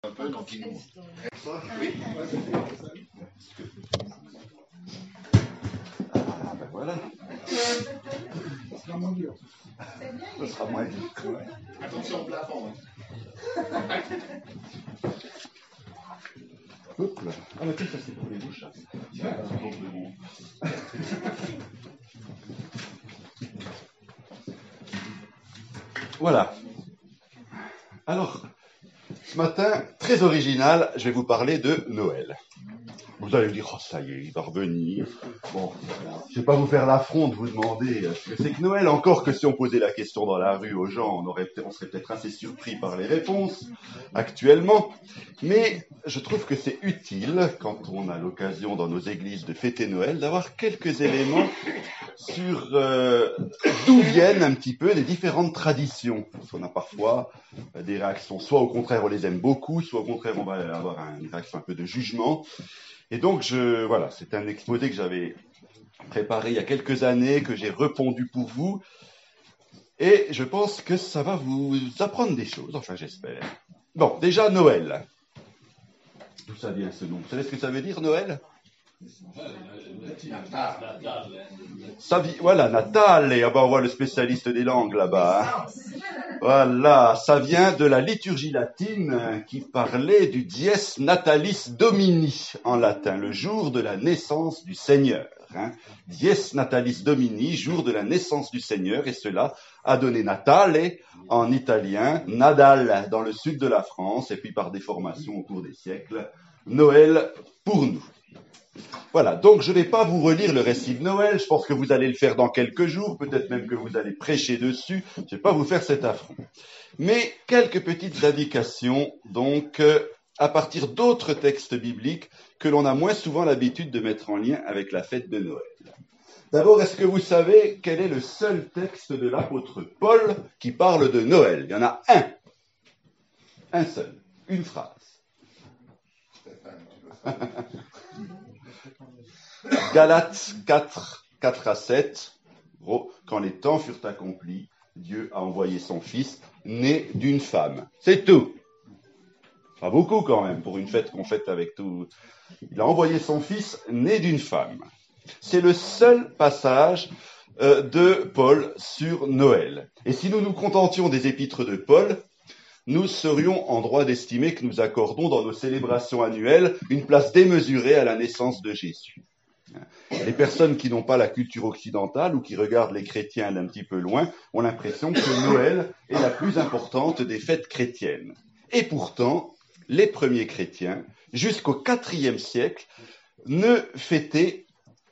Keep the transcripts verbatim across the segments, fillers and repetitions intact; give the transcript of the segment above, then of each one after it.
Un peu, donc il nous... Oui. Ah, ben voilà. Ça sera moins dur. Ça sera moins dur. Ouais. Attention au plafond. Hop là. Ah, mais ça, c'est pour les bouches. Tiens, voilà. Alors, ce matin, très original, je vais vous parler de Noël. Vous allez me dire, oh ça y est, il va revenir. Bon, je ne vais pas vous faire l'affront de vous demander ce que c'est que Noël, encore que si on posait la question dans la rue aux gens, on, aurait, on serait peut-être assez surpris par les réponses actuellement. Mais je trouve que c'est utile, quand on a l'occasion dans nos églises de fêter Noël, d'avoir quelques éléments sur euh, d'où viennent un petit peu les différentes traditions. Parce qu'on a parfois des réactions, soit au contraire on les aime beaucoup, soit au contraire on va avoir une réaction un peu de jugement. Et donc, je, voilà, c'est un exposé que j'avais préparé il y a quelques années, que j'ai repondu pour vous. Et je pense que ça va vous apprendre des choses, enfin j'espère. Bon, déjà Noël. D'où ça vient ce nom? Vous savez ce que ça veut dire, Noël? Ça vit, voilà, Natal, et ah ben, on voit le spécialiste des langues là-bas. Hein. Voilà, ça vient de la liturgie latine qui parlait du dies natalis domini en latin, le jour de la naissance du Seigneur. Hein. Dies natalis domini, jour de la naissance du Seigneur, et cela a donné Natale en italien, Nadal dans le sud de la France, et puis par déformation au cours des siècles, Noël pour nous. Voilà, donc je ne vais pas vous relire le récit de Noël, je pense que vous allez le faire dans quelques jours, peut-être même que vous allez prêcher dessus, je ne vais pas vous faire cet affront. Mais quelques petites indications, donc, euh, à partir d'autres textes bibliques que l'on a moins souvent l'habitude de mettre en lien avec la fête de Noël. D'abord, est-ce que vous savez quel est le seul texte de l'apôtre Paul qui parle de Noël? Il y en a un. Un seul. Une phrase. Galates quatre, quatre à sept. Quand les temps furent accomplis, Dieu a envoyé son Fils, né d'une femme. C'est tout. Pas beaucoup quand même, pour une fête qu'on fête avec tout. Il a envoyé son Fils, né d'une femme. C'est le seul passage euh, de Paul sur Noël. Et si nous nous contentions des épîtres de Paul, nous serions en droit d'estimer que nous accordons dans nos célébrations annuelles une place démesurée à la naissance de Jésus. Les personnes qui n'ont pas la culture occidentale ou qui regardent les chrétiens d'un petit peu loin ont l'impression que Noël est la plus importante des fêtes chrétiennes. Et pourtant, les premiers chrétiens, jusqu'au quatrième siècle, ne fêtaient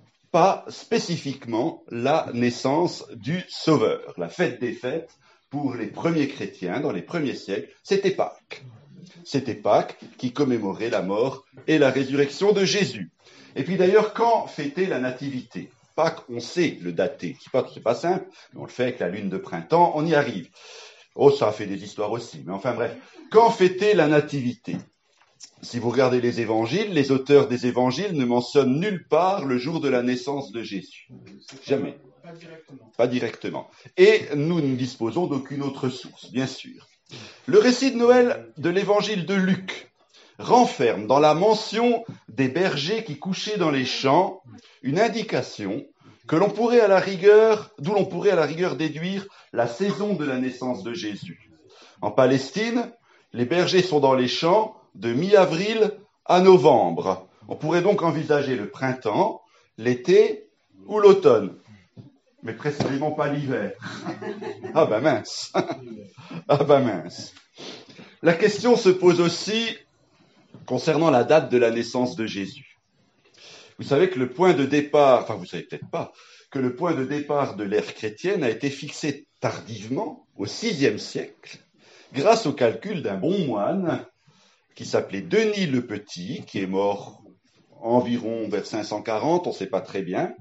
pas spécifiquement la naissance du Sauveur. La fête des fêtes, pour les premiers chrétiens, dans les premiers siècles, c'était Pâques. C'était Pâques qui commémorait la mort et la résurrection de Jésus. Et puis d'ailleurs, quand fêter la nativité? Pâques, on sait le dater. C'est pas, c'est pas simple, mais on le fait avec la lune de printemps, on y arrive. Oh, ça a fait des histoires aussi, mais enfin bref. Quand fêter la nativité? Si vous regardez les évangiles, les auteurs des évangiles ne mentionnent nulle part le jour de la naissance de Jésus. Jamais. Pas directement. Pas directement. Et nous ne disposons d'aucune autre source, bien sûr. Le récit de Noël de l'évangile de Luc renferme dans la mention des bergers qui couchaient dans les champs une indication que l'on pourrait à la rigueur, d'où l'on pourrait à la rigueur déduire la saison de la naissance de Jésus. En Palestine, les bergers sont dans les champs de mi-avril à novembre. On pourrait donc envisager le printemps, l'été ou l'automne. Mais précisément pas l'hiver. Ah ben mince. Ah ben mince. La question se pose aussi concernant la date de la naissance de Jésus. Vous savez que le point de départ, enfin vous savez peut-être pas, que le point de départ de l'ère chrétienne a été fixé tardivement, au sixième siècle, grâce au calcul d'un bon moine qui s'appelait Denis le Petit, qui est mort environ vers cinq cent quarante, on ne sait pas très bien.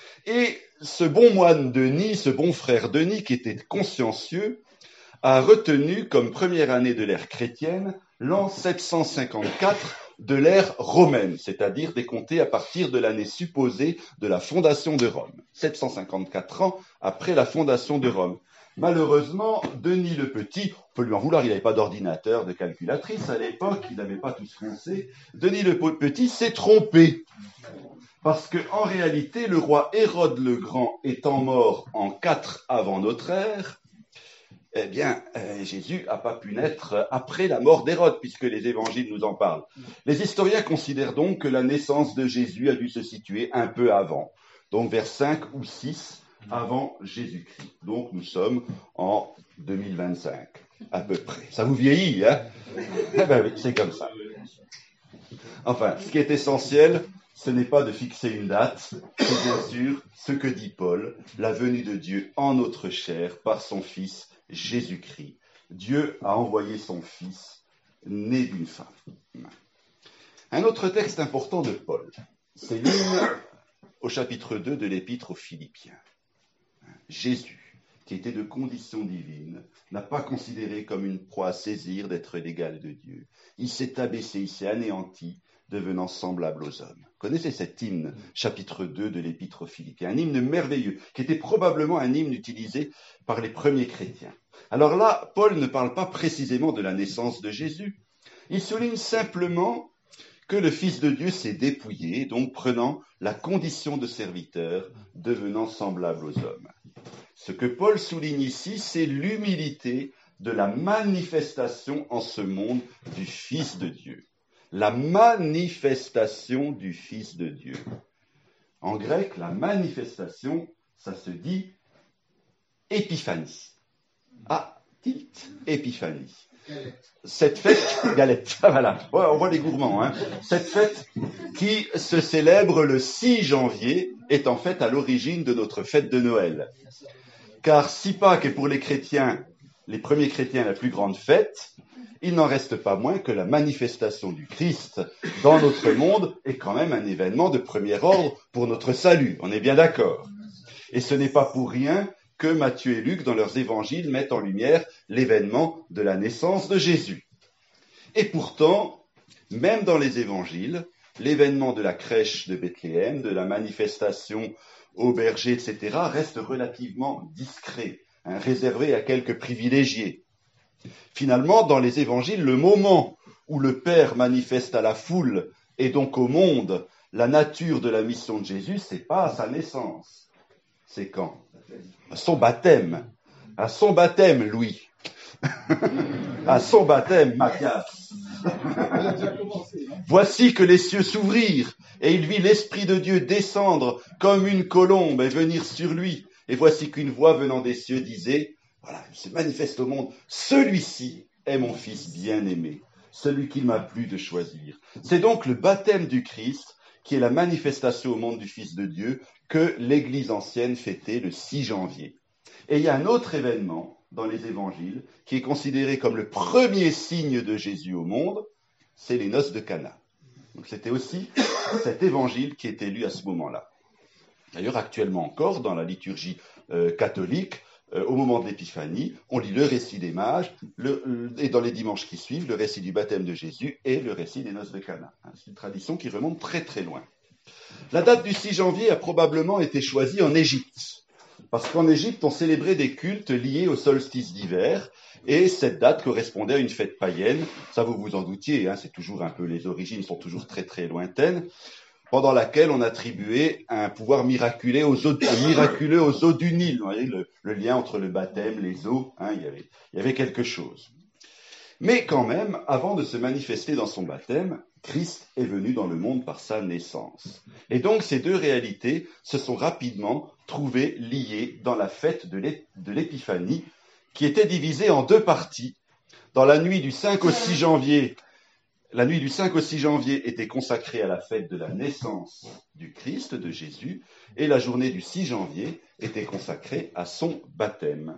Et ce bon moine Denis, ce bon frère Denis, qui était consciencieux, a retenu comme première année de l'ère chrétienne l'an sept cent cinquante-quatre de l'ère romaine, c'est-à-dire décompté à partir de l'année supposée de la fondation de Rome. sept cent cinquante-quatre ans après la fondation de Rome. Malheureusement, Denis le Petit, on peut lui en vouloir, il n'avait pas d'ordinateur, de calculatrice à l'époque, il n'avait pas tous foncé. Denis le Petit s'est trompé. Parce que, en réalité, le roi Hérode le Grand étant mort en quatre avant notre ère, eh bien, euh, Jésus n'a pas pu naître après la mort d'Hérode, puisque les évangiles nous en parlent. Les historiens considèrent donc que la naissance de Jésus a dû se situer un peu avant, donc vers cinq ou six avant Jésus-Christ. Donc, nous sommes en deux mille vingt-cinq, à peu près. Ça vous vieillit, hein? Eh ben oui, c'est comme ça. Enfin, ce qui est essentiel, ce n'est pas de fixer une date, c'est bien sûr ce que dit Paul, la venue de Dieu en notre chair par son Fils Jésus-Christ. Dieu a envoyé son Fils, né d'une femme. Un autre texte important de Paul, c'est l'hymne au chapitre deux de l'Épître aux Philippiens. Jésus, qui était de condition divine, n'a pas considéré comme une proie à saisir d'être l'égal de Dieu. Il s'est abaissé, il s'est anéanti, devenant semblable aux hommes. Vous connaissez cet hymne, chapitre deux de l'Épître aux Philippiens, un hymne merveilleux, qui était probablement un hymne utilisé par les premiers chrétiens. Alors là, Paul ne parle pas précisément de la naissance de Jésus, il souligne simplement que le Fils de Dieu s'est dépouillé, donc prenant la condition de serviteur, devenant semblable aux hommes. Ce que Paul souligne ici, c'est l'humilité de la manifestation en ce monde du Fils de Dieu. La manifestation du Fils de Dieu. En grec, la manifestation, ça se dit épiphanie. Ah, tilt, épiphanie. Cette fête, galette, voilà, on voit les gourmands, hein. Cette fête qui se célèbre le six janvier est en fait à l'origine de notre fête de Noël. Car si Pâques est pour les chrétiens, les premiers chrétiens, la plus grande fête, il n'en reste pas moins que la manifestation du Christ dans notre monde est quand même un événement de premier ordre pour notre salut. On est bien d'accord. Et ce n'est pas pour rien que Matthieu et Luc, dans leurs évangiles, mettent en lumière l'événement de la naissance de Jésus. Et pourtant, même dans les évangiles, l'événement de la crèche de Bethléem, de la manifestation au berger, et cetera, reste relativement discret, hein, réservé à quelques privilégiés. Finalement, dans les évangiles, le moment où le Père manifeste à la foule et donc au monde la nature de la mission de Jésus, c'est pas à sa naissance. C'est quand? À son baptême. À son baptême, Louis. À son baptême, Mathias. Voici que les cieux s'ouvrirent, et il vit l'Esprit de Dieu descendre comme une colombe et venir sur lui. Et voici qu'une voix venant des cieux disait, voilà, il se manifeste au monde, celui-ci est mon Fils bien-aimé, celui qu'il m'a plu de choisir. C'est donc le baptême du Christ qui est la manifestation au monde du Fils de Dieu que l'Église ancienne fêtait le six janvier. Et il y a un autre événement dans les évangiles qui est considéré comme le premier signe de Jésus au monde, c'est les noces de Cana. Donc c'était aussi cet évangile qui était lu à ce moment-là. D'ailleurs, actuellement encore, dans la liturgie euh, catholique, euh, au moment de l'Épiphanie, on lit le récit des mages, le, le, et dans les dimanches qui suivent, le récit du baptême de Jésus et le récit des noces de Cana. C'est une tradition qui remonte très très loin. La date du six janvier a probablement été choisie en Égypte, parce qu'en Égypte, on célébrait des cultes liés au solstice d'hiver, et cette date correspondait à une fête païenne. Ça, vous vous en doutiez, hein, c'est toujours un peu, les origines sont toujours très très lointaines, pendant laquelle on attribuait un pouvoir miraculeux aux eaux, miraculeux aux eaux du Nil. Vous voyez, le, le lien entre le baptême, les eaux, hein, il y avait, il y avait quelque chose. Mais quand même, avant de se manifester dans son baptême, Christ est venu dans le monde par sa naissance. Et donc, ces deux réalités se sont rapidement trouvées liées dans la fête de l'Épiphanie, qui était divisée en deux parties. Dans la nuit du cinq au six janvier, la nuit du cinq au six janvier était consacrée à la fête de la naissance du Christ, de Jésus, et la journée du six janvier était consacrée à son baptême.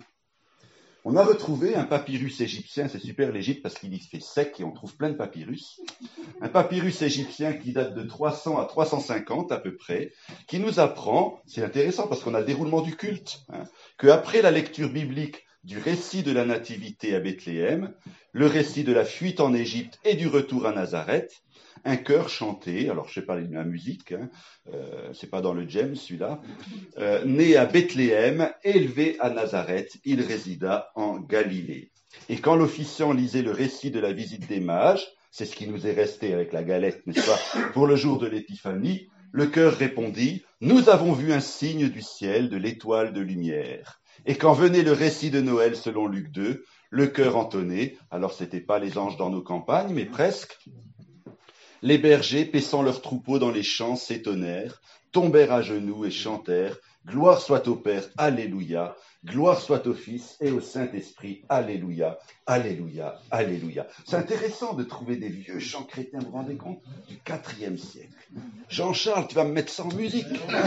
On a retrouvé un papyrus égyptien, c'est super l'Égypte parce qu'il y fait sec et on trouve plein de papyrus. Un papyrus égyptien qui date de trois cents à trois cent cinquante à peu près, qui nous apprend, c'est intéressant parce qu'on a le déroulement du culte, hein, qu'après la lecture biblique du récit de la nativité à Bethléem, le récit de la fuite en Égypte et du retour à Nazareth, un chœur chantait, alors je sais pas la musique, hein, euh, c'est pas dans le James celui-là, euh, né à Bethléem, élevé à Nazareth, il résida en Galilée. Et quand l'officiant lisait le récit de la visite des mages, c'est ce qui nous est resté avec la galette, n'est-ce pas, pour le jour de l'Épiphanie, le chœur répondit, « Nous avons vu un signe du ciel, de l'étoile de lumière. » Et quand venait le récit de Noël selon Luc deux, le chœur entonnait, alors c'était pas les anges dans nos campagnes, mais presque. Les bergers, paissant leurs troupeaux dans les champs, s'étonnèrent, tombèrent à genoux et chantèrent, « Gloire soit au Père, Alléluia, gloire soit au Fils et au Saint-Esprit, Alléluia, Alléluia, Alléluia. » C'est intéressant de trouver des vieux chants chrétiens, vous vous rendez compte, du quatrième siècle. Jean-Charles, tu vas me mettre ça en musique.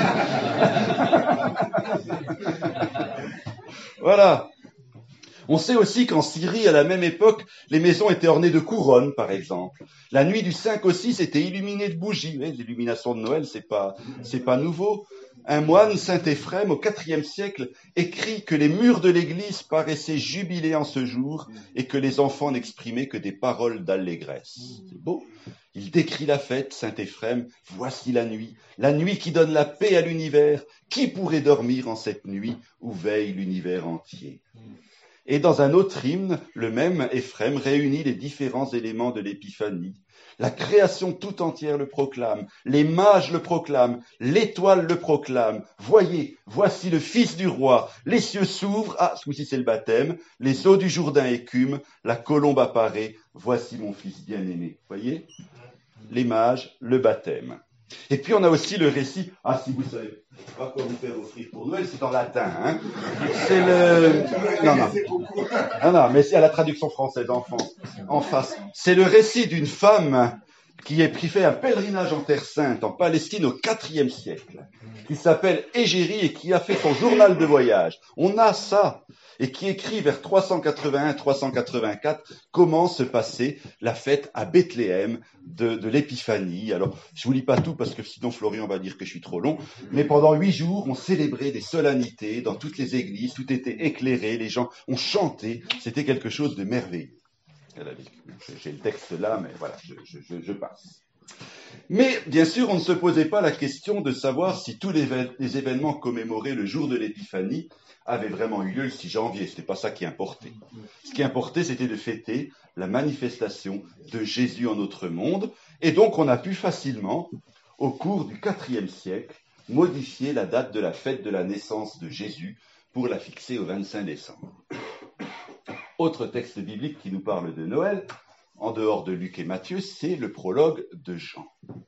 Voilà. On sait aussi qu'en Syrie, à la même époque, les maisons étaient ornées de couronnes, par exemple. La nuit du cinq au six était illuminée de bougies. L'illumination de Noël, c'est pas, c'est pas nouveau. Un moine, Saint Éphrem, au quatrième siècle, écrit que les murs de l'église paraissaient jubilés en ce jour et que les enfants n'exprimaient que des paroles d'allégresse. C'est beau. Il décrit la fête, Saint Éphrem, voici la nuit, la nuit qui donne la paix à l'univers. Qui pourrait dormir en cette nuit où veille l'univers entier? Et dans un autre hymne, le même Éphrem réunit les différents éléments de l'épiphanie. La création tout entière le proclame, les mages le proclament, l'étoile le proclame. Voyez, voici le Fils du roi, les cieux s'ouvrent, ah, ce coup-ci c'est le baptême, les eaux du Jourdain écument, la colombe apparaît, voici mon Fils bien-aimé. Voyez, les mages, le baptême. Et puis on a aussi le récit, ah si vous savez pas quoi vous faire offrir pour Noël, c'est en latin, hein. C'est le, non, non, ah, non, mais c'est à la traduction française en France, en face. C'est le récit d'une femme qui a pris fait un pèlerinage en Terre Sainte, en Palestine au quatrième siècle, qui s'appelle Égérie et qui a fait son journal de voyage. On a ça. Et qui écrit vers trois cent quatre-vingt-un trois cent quatre-vingt-quatre comment se passait la fête à Bethléem de, de l'Épiphanie. Alors, je vous lis pas tout parce que sinon Florian va dire que je suis trop long, mais pendant huit jours, on célébrait des solennités dans toutes les églises, tout était éclairé, les gens ont chanté, c'était quelque chose de merveilleux. J'ai le texte là, mais voilà, je, je, je, je passe. Mais, bien sûr, on ne se posait pas la question de savoir si tous les, les événements commémorés le jour de l'Épiphanie avait vraiment eu lieu le six janvier. C'était pas ça qui importait. Ce qui importait, c'était de fêter la manifestation de Jésus en notre monde. Et donc, on a pu facilement, au cours du quatrième siècle, modifier la date de la fête de la naissance de Jésus pour la fixer au vingt-cinq décembre. Autre texte biblique qui nous parle de Noël, en dehors de Luc et Matthieu, c'est le prologue de Jean.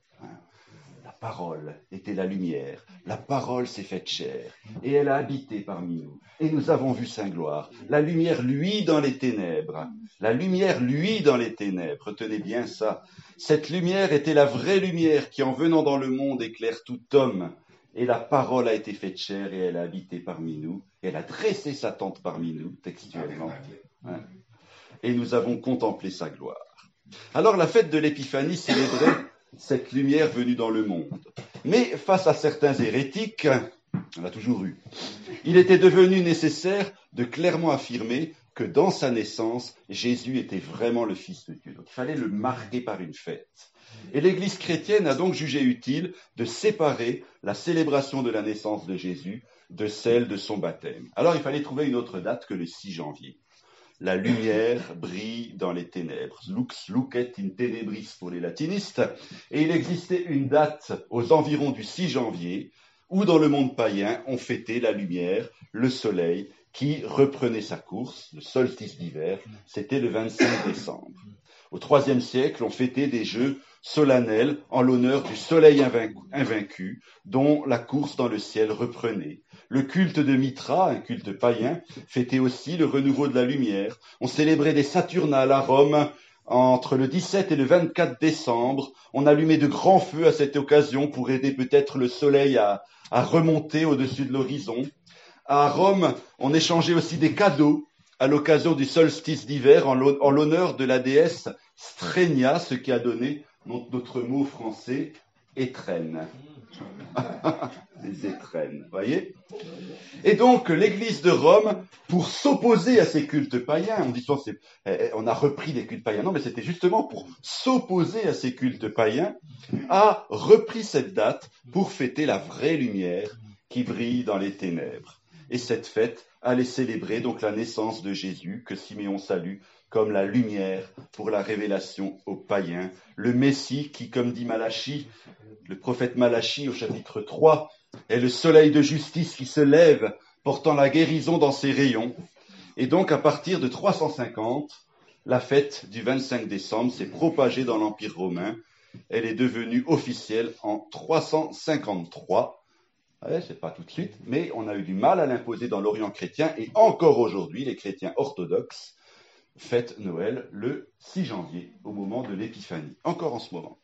La parole était la lumière, la parole s'est faite chair, et elle a habité parmi nous, et nous avons vu sa gloire. La lumière luit dans les ténèbres, la lumière luit dans les ténèbres, retenez bien ça. Cette lumière était la vraie lumière qui, en venant dans le monde, éclaire tout homme, et la parole a été faite chair, et elle a habité parmi nous, et elle a dressé sa tente parmi nous, textuellement. Hein. Et nous avons contemplé sa gloire. Alors la fête de l'Épiphanie célébrait cette lumière venue dans le monde. Mais face à certains hérétiques, on a toujours eu, il était devenu nécessaire de clairement affirmer que dans sa naissance, Jésus était vraiment le Fils de Dieu. Donc il fallait le marquer par une fête. Et l'Église chrétienne a donc jugé utile de séparer la célébration de la naissance de Jésus de celle de son baptême. Alors il fallait trouver une autre date que le six janvier. La lumière brille dans les ténèbres. Lux lucet in tenebris pour les latinistes. Et il existait une date aux environs du six janvier où dans le monde païen on fêtait la lumière, le soleil qui reprenait sa course, le solstice d'hiver, c'était le vingt-cinq décembre. Au troisième siècle, on fêtait des jeux solennels en l'honneur du soleil invaincu dont la course dans le ciel reprenait. Le culte de Mitra, un culte païen, fêtait aussi le renouveau de la lumière. On célébrait des Saturnales à Rome entre le dix-sept et le vingt-quatre décembre. On allumait de grands feux à cette occasion pour aider peut-être le soleil à, à remonter au-dessus de l'horizon. À Rome, on échangeait aussi des cadeaux à l'occasion du solstice d'hiver en l'honneur de la déesse Strénia, ce qui a donné notre mot français étrenne. Les étrennes, voyez. Et donc, l'Église de Rome, pour s'opposer à ces cultes païens, on dit souvent, c'est, on a repris des cultes païens, non, mais c'était justement pour s'opposer à ces cultes païens, a repris cette date pour fêter la vraie lumière qui brille dans les ténèbres. Et cette fête allait célébrer donc la naissance de Jésus, que Siméon salue comme la lumière pour la révélation aux païens, le Messie qui, comme dit Malachie, le prophète Malachie au chapitre trois, est le soleil de justice qui se lève, portant la guérison dans ses rayons. Et donc, à partir de trois cent cinquante, la fête du vingt-cinq décembre s'est propagée dans l'Empire romain. Elle est devenue officielle en trois cent cinquante-trois. Ouais, c'est pas tout de suite, mais on a eu du mal à l'imposer dans l'Orient chrétien, et encore aujourd'hui, les chrétiens orthodoxes fêtent Noël le six janvier, au moment de l'Épiphanie, encore en ce moment.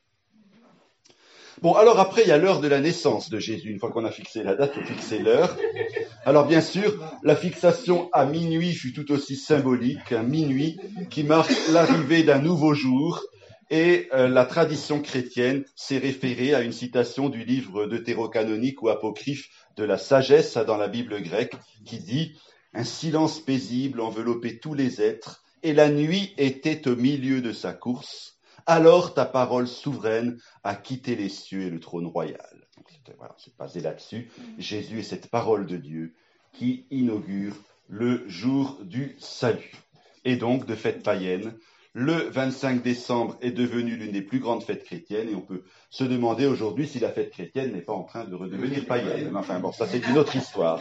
Bon, alors après, il y a l'heure de la naissance de Jésus. Une fois qu'on a fixé la date, on fixe l'heure. Alors bien sûr, la fixation à minuit fut tout aussi symbolique, un minuit qui marque l'arrivée d'un nouveau jour, et euh, la tradition chrétienne s'est référée à une citation du livre deutérocanonique ou apocryphe de la sagesse dans la Bible grecque, qui dit « Un silence paisible enveloppait tous les êtres, et la nuit était au milieu de sa course. Alors ta parole souveraine a quitté les cieux et le trône royal. » Donc, c'est, voilà, c'est basé là-dessus. Jésus est cette parole de Dieu qui inaugure le jour du salut. Et donc, de fête païenne, le vingt-cinq décembre est devenu l'une des plus grandes fêtes chrétiennes, et on peut se demander aujourd'hui si la fête chrétienne n'est pas en train de redevenir païenne. Mais enfin bon, ça c'est une autre histoire.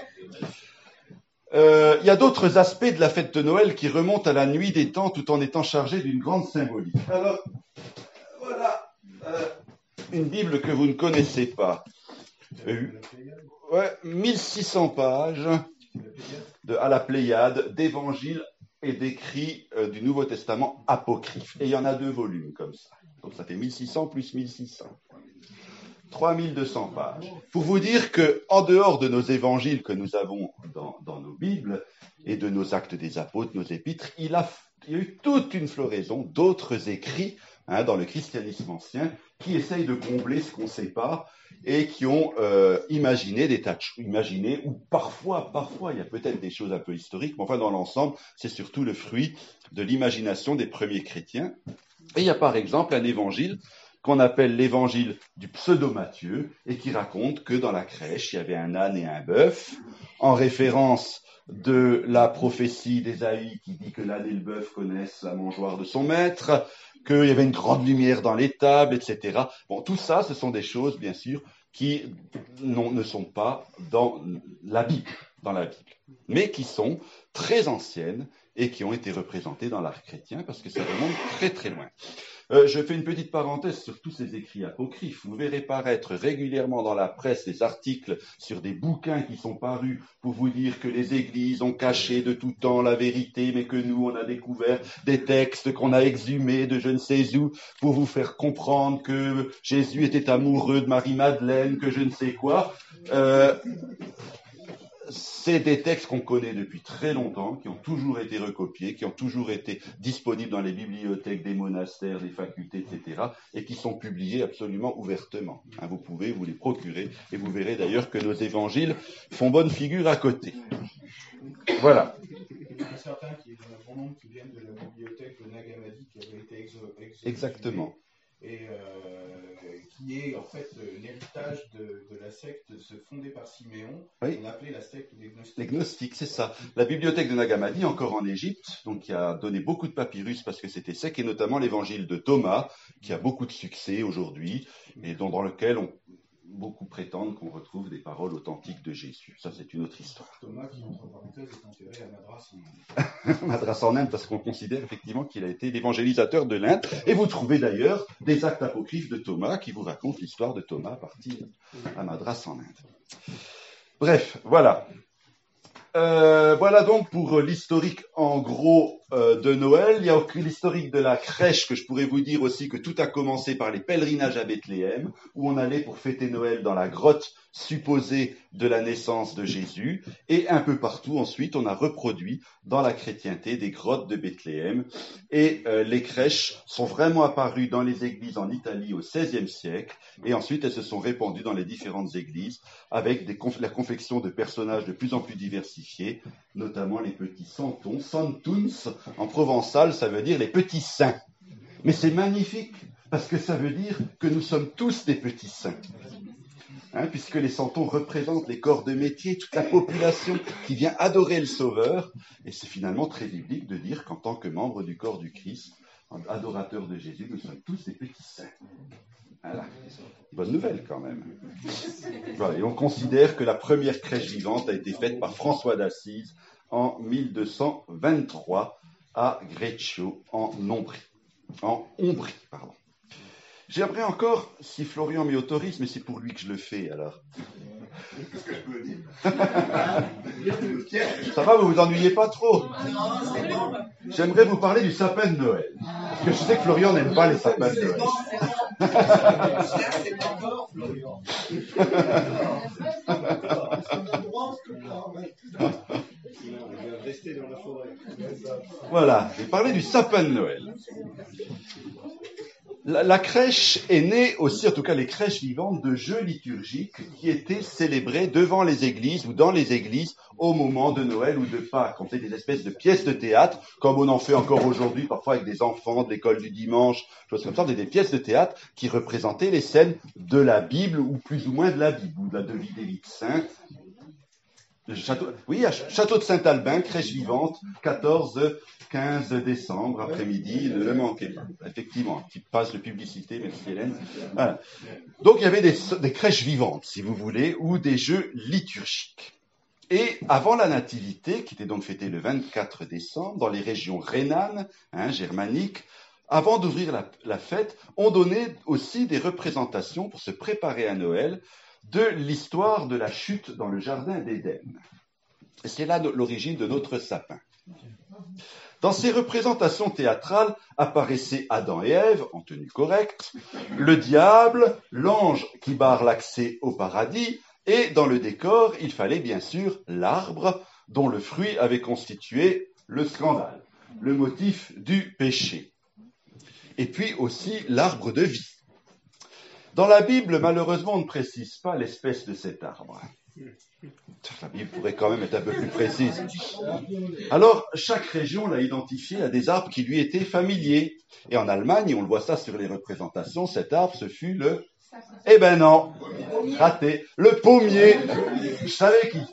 Euh, il y a d'autres aspects de la fête de Noël qui remontent à la nuit des temps tout en étant chargés d'une grande symbolique. Alors, voilà euh, une Bible que vous ne connaissez pas. Euh, ouais, mille six cents pages de, à la Pléiade d'évangiles et d'écrits euh, du Nouveau Testament apocryphes. Et il y en a deux volumes comme ça. Donc ça fait mille six cents plus mille six cents. trois mille deux cents pages. Pour vous dire que, en dehors de nos évangiles que nous avons dans, dans nos Bibles et de nos actes des apôtres, nos épîtres, il, a, il y a eu toute une floraison d'autres écrits hein, dans le christianisme ancien qui essayent de combler ce qu'on ne sait pas et qui ont euh, imaginé des tas de choses, imaginé, ou parfois, parfois, il y a peut-être des choses un peu historiques, mais enfin, dans l'ensemble, c'est surtout le fruit de l'imagination des premiers chrétiens. Et il y a par exemple un évangile qu'on appelle l'évangile du pseudo-Matthieu, et qui raconte que dans la crèche, il y avait un âne et un bœuf, en référence de la prophétie d'Ésaïe qui dit que l'âne et le bœuf connaissent la mangeoire de son maître, qu'il y avait une grande lumière dans l'étable, et cetera. Bon, tout ça, ce sont des choses, bien sûr, qui non, ne sont pas dans la Bible, dans la Bible, mais qui sont très anciennes et qui ont été représentées dans l'art chrétien, parce que ça remonte très très loin. Euh, je fais une petite parenthèse sur tous ces écrits apocryphes. Vous verrez paraître régulièrement dans la presse des articles sur des bouquins qui sont parus pour vous dire que les églises ont caché de tout temps la vérité, mais que nous, on a découvert des textes qu'on a exhumés de je ne sais où pour vous faire comprendre que Jésus était amoureux de Marie-Madeleine, que je ne sais quoi. Euh, C'est des textes qu'on connaît depuis très longtemps, qui ont toujours été recopiés, qui ont toujours été disponibles dans les bibliothèques des monastères, des facultés, et cetera, et qui sont publiés absolument ouvertement. Hein, vous pouvez vous les procurer, et vous verrez d'ailleurs que nos évangiles font bonne figure à côté. Voilà. Il y en a certains qui, dans un grand nombre qui viennent de la bibliothèque de Nag Hammadi, qui avait été exo- exo- Exactement. Et euh, qui est en fait l'héritage de, de la secte fondée par Siméon, oui. qu'on appelait la secte des Gnostiques. Les Gnostiques, c'est ça. La bibliothèque de Nag Hammadi, encore en Égypte, donc qui a donné beaucoup de papyrus parce que c'était sec, et notamment l'évangile de Thomas, qui a beaucoup de succès aujourd'hui, et dont, dans lequel on, beaucoup prétendent qu'on retrouve des paroles authentiques de Jésus. Ça, c'est une autre histoire. Thomas, qui, entre parenthèses, est enterré à Madras en Inde. Madras en Inde, parce qu'on considère effectivement qu'il a été l'évangélisateur de l'Inde. Et vous trouvez d'ailleurs des actes apocryphes de Thomas qui vous racontent l'histoire de Thomas parti à Madras en Inde. Bref, voilà. Euh, voilà donc pour l'historique en gros euh, de Noël, il y a l'historique de la crèche, que je pourrais vous dire aussi que tout a commencé par les pèlerinages à Bethléem, où on allait pour fêter Noël dans la grotte supposée de la naissance de Jésus, et un peu partout ensuite on a reproduit dans la chrétienté des grottes de Bethléem, et euh, les crèches sont vraiment apparues dans les églises en Italie au seizième siècle, et ensuite elles se sont répandues dans les différentes églises, avec des conf- la confection de personnages de plus en plus diversifiés, notamment les petits santons, santuns, en provençal ça veut dire les petits saints. Mais c'est magnifique, parce que ça veut dire que nous sommes tous des petits saints. Hein, puisque les santons représentent les corps de métier, toute la population qui vient adorer le Sauveur, et c'est finalement très biblique de dire qu'en tant que membre du corps du Christ, adorateur de Jésus, nous sommes tous des petits saints. Voilà. Bonne nouvelle quand même. Voilà. Et on considère que la première crèche vivante a été faite par François d'Assise en mille deux cent vingt-trois à Greccio en Ombrie. En Ombrie, pardon. J'aimerais encore, si Florian m'y autorise, mais c'est pour lui que je le fais, alors. Qu'est-ce que je peux dire? Ça va, vous vous ennuyez pas trop? J'aimerais vous parler du sapin de Noël. Parce que je sais que Florian n'aime pas les sapins de Noël. Voilà, je vais parler du sapin de Noël. La, la crèche est née aussi, en tout cas les crèches vivantes, de jeux liturgiques qui étaient célébrés devant les églises ou dans les églises au moment de Noël ou de Pâques. On fait des espèces de pièces de théâtre, comme on en fait encore aujourd'hui, parfois avec des enfants de l'école du dimanche, choses comme ça, des, des pièces de théâtre qui représentaient les scènes de la Bible ou plus ou moins de la Bible, ou de la de vie des vies saints. Château, oui, à Château de Saint-Albin, crèche vivante, quatorze quinze décembre, après-midi, ne le manquez pas. Effectivement, un petit passe de publicité, merci Hélène. Voilà. Donc il y avait des, des crèches vivantes, si vous voulez, ou des jeux liturgiques. Et avant la Nativité, qui était donc fêtée le vingt-quatre décembre, dans les régions rhénanes, hein, germaniques, avant d'ouvrir la, la fête, on donnait aussi des représentations pour se préparer à Noël, de l'histoire de la chute dans le jardin d'Éden. Et c'est là l'origine de notre sapin. Dans ces représentations théâtrales apparaissaient Adam et Ève, en tenue correcte, le diable, l'ange qui barre l'accès au paradis, et dans le décor, il fallait bien sûr l'arbre dont le fruit avait constitué le scandale, le motif du péché. Et puis aussi l'arbre de vie. Dans la Bible, malheureusement, on ne précise pas l'espèce de cet arbre. La Bible pourrait quand même être un peu plus précise. Alors, chaque région l'a identifié à des arbres qui lui étaient familiers. Et en Allemagne, on le voit ça sur les représentations, cet arbre, ce fut le... Eh ben non, raté, le pommier. Je savais qui.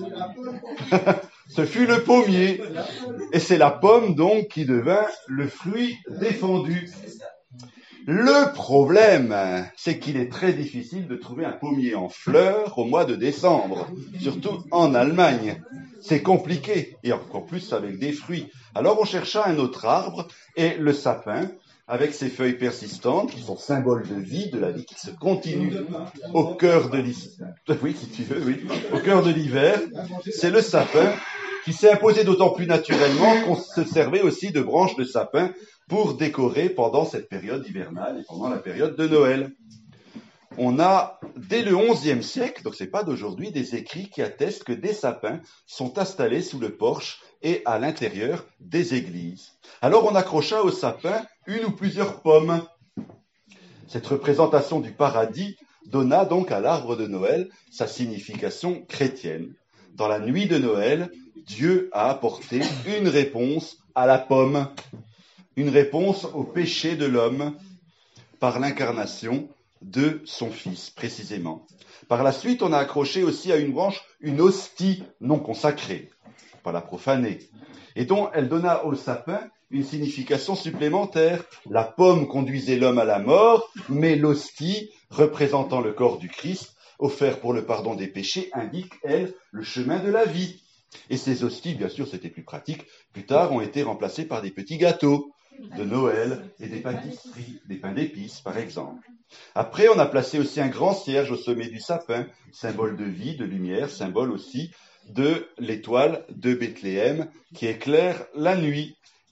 Ce fut le pommier. Et c'est la pomme, donc, qui devint le fruit défendu. Le problème, c'est qu'il est très difficile de trouver un pommier en fleurs au mois de décembre, surtout en Allemagne. C'est compliqué, et encore plus avec des fruits. Alors on chercha un autre arbre, et le sapin, avec ses feuilles persistantes, qui sont symboles de vie, de la vie qui se continue au cœur de l'hiver. Oui, si tu veux, oui. Au cœur de l'hiver, c'est le sapin qui s'est imposé d'autant plus naturellement qu'on se servait aussi de branches de sapin pour décorer pendant cette période hivernale et pendant la période de Noël. On a, dès le onzième siècle, donc c'est pas d'aujourd'hui, des écrits qui attestent que des sapins sont installés sous le porche et à l'intérieur des églises. Alors on accrocha au sapin une ou plusieurs pommes. Cette représentation du paradis donna donc à l'arbre de Noël sa signification chrétienne. Dans la nuit de Noël, Dieu a apporté une réponse à la pomme, une réponse au péché de l'homme par l'incarnation de son Fils, précisément. Par la suite, on a accroché aussi à une branche une hostie non consacrée, pas la profanée, et dont elle donna au sapin une signification supplémentaire. La pomme conduisait l'homme à la mort, mais l'hostie, représentant le corps du Christ, offert pour le pardon des péchés, indique, elle, le chemin de la vie. Et ces hosties, bien sûr, c'était plus pratique, plus tard ont été remplacées par des petits gâteaux de Noël et des pâtisseries, des pains d'épices, par exemple. Après, on a placé aussi un grand cierge au sommet du sapin, symbole de vie, de lumière, symbole aussi de l'étoile de Bethléem qui éclaire la nuit.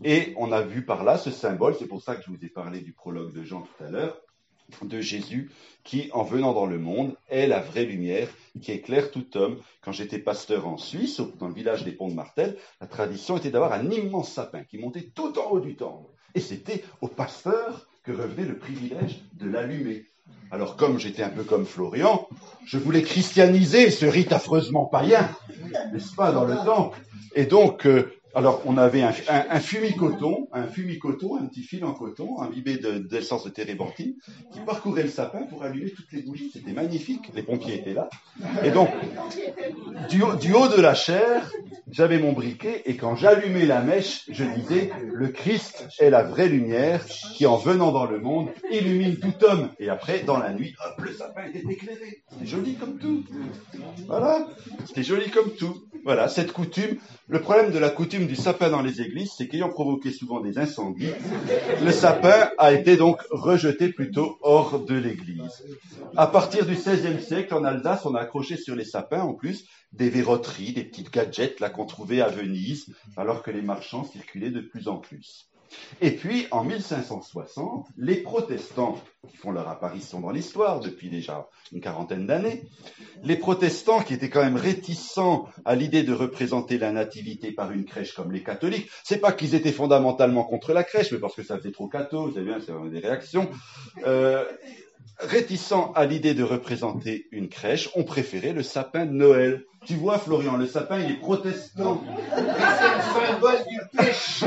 Et on a vu par là ce symbole, c'est pour ça que je vous ai parlé du prologue de Jean tout à l'heure, de Jésus qui, en venant dans le monde, est la vraie lumière qui éclaire tout homme. Quand j'étais pasteur en Suisse, dans le village des Ponts de Martel, la tradition était d'avoir un immense sapin qui montait tout en haut du temple. Et c'était au pasteur que revenait le privilège de l'allumer. Alors comme j'étais un peu comme Florian, je voulais christianiser ce rite affreusement païen, n'est-ce pas, dans le temple. Et donc, euh, alors on avait un, un, un fumicoton, un fumicoton, un petit fil en coton, imbibé de, d'essence de térébenthine, qui parcourait le sapin pour allumer toutes les bougies. C'était magnifique, les pompiers étaient là. Et donc, du haut, du haut de la chaire, j'avais mon briquet, et quand j'allumais la mèche, je disais, le Christ est la vraie lumière qui, en venant dans le monde, illumine tout homme. Et après, dans la nuit, hop, le sapin était éclairé. C'était joli comme tout. Voilà, c'était joli comme tout. Voilà, cette coutume, le problème de la coutume du sapin dans les églises, c'est qu'ayant provoqué souvent des incendies, le sapin a été donc rejeté plutôt hors de l'église. À partir du seizième siècle, en Alsace, on a accroché sur les sapins, en plus, des verroteries, des petites gadgets là qu'on trouvait à Venise, alors que les marchands circulaient de plus en plus. Et puis, en mille cinq cent soixante, les protestants, qui font leur apparition dans l'histoire depuis déjà une quarantaine d'années, les protestants qui étaient quand même réticents à l'idée de représenter la nativité par une crèche comme les catholiques, c'est pas qu'ils étaient fondamentalement contre la crèche, mais parce que ça faisait trop catho, vous savez bien, c'est des réactions, euh, réticents à l'idée de représenter une crèche, ont préféré le sapin de Noël. Tu vois, Florian, le sapin, il est protestant. Mais c'est le symbole du péché.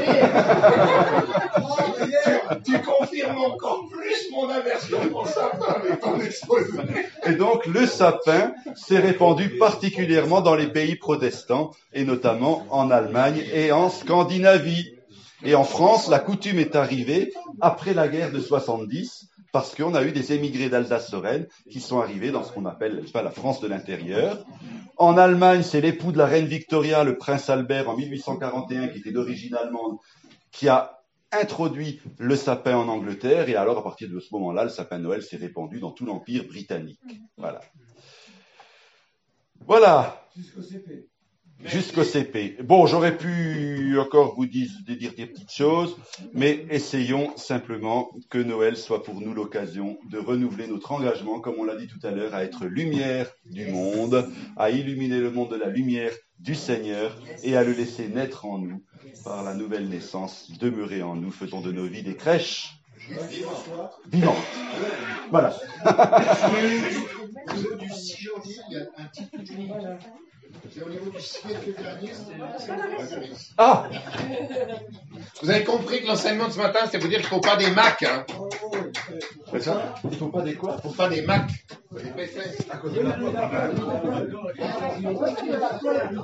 tu, tu confirmes encore plus mon aversion pour le sapin avec ton exposé. Et donc, le sapin s'est répandu particulièrement dans les pays protestants, et notamment en Allemagne et en Scandinavie. Et en France, la coutume est arrivée après la guerre de soixante-dix, parce qu'on a eu des émigrés d'Alsace-Lorraine qui sont arrivés dans ce qu'on appelle pas, la France de l'intérieur. En Allemagne, c'est l'époux de la reine Victoria, le prince Albert, en mille huit cent quarante et un, qui était d'origine allemande, qui a introduit le sapin en Angleterre, et alors à partir de ce moment-là, le sapin de Noël s'est répandu dans tout l'Empire britannique. Voilà. Voilà. Jusqu'au C P. Jusqu'au C P. Bon, j'aurais pu encore vous dire, dire des petites choses, mais essayons simplement que Noël soit pour nous l'occasion de renouveler notre engagement, comme on l'a dit tout à l'heure, à être lumière du monde, à illuminer le monde de la lumière du Seigneur et à le laisser naître en nous par la nouvelle naissance, demeurer en nous, faisons de nos vies des crèches vivantes. Voilà. Du six janvier, il y a un petit peu de c'est au niveau du siècle dernier, c'est... Ah! Vous avez compris que l'enseignement de ce matin, c'est pour dire qu'il ne faut pas des Macs. Hein. C'est ça? Il ne faut pas des quoi? Il ne faut pas des Macs. Des P C. À cause de la